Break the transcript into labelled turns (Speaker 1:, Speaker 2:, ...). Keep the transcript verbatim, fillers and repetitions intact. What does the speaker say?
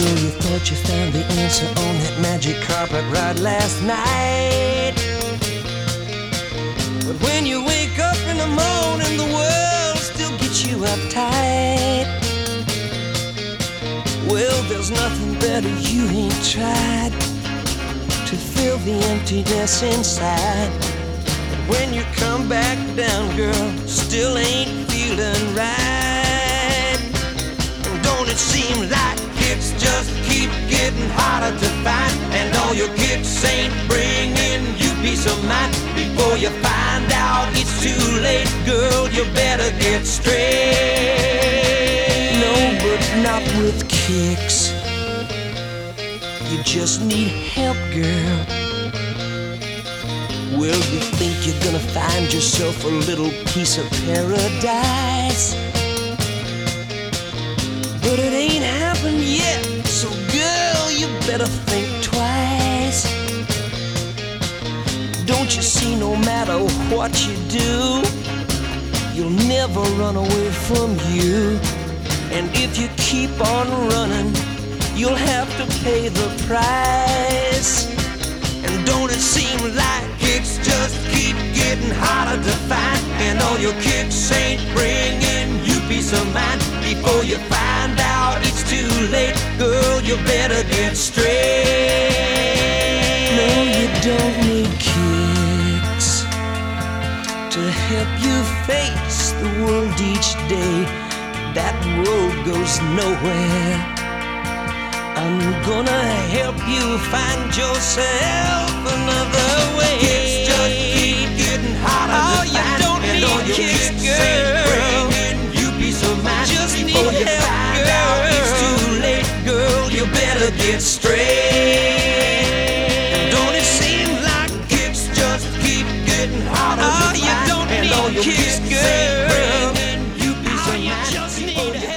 Speaker 1: Girl, you thought you found the answer on that magic carpet ride last night. But when you wake up in the morning, the world still gets you uptight. Well, there's nothing better you ain't tried to fill the emptiness inside. But when you come back down, girl, still ain't feeling right. And don't it seem like it's just keep getting harder to find, and all your kicks ain't bringing you peace of mind? Before you find out it's too late, girl, you better get straight. No, but not with kicks. You just need help, girl. Well, you think you're gonna find yourself a little piece of paradise, but it ain't happened yet. So girl, you better think twice. Don't you see, no matter what you do, you'll never run away from you. And if you keep on running, you'll have to pay the price. And don't it seem like it's just keep getting harder to find, and all your kicks ain't bringing you peace of mind? Before you find out it's too late, girl, you better get straight. No, you don't need kicks to help you face the world each day. That road goes nowhere. I'm gonna help you find yourself another way. Kicks just keep getting harder oh, to find, don't and all your kicks, kicks ain't bringing you peace of mind. Just before you help, find girl. out it's too late, girl, you better get straight. And don't it seem like kicks just keep getting harder oh, to find, you don't and need all your kicks, kicks girl. ain't bringing you peace oh, of mind? You just need help.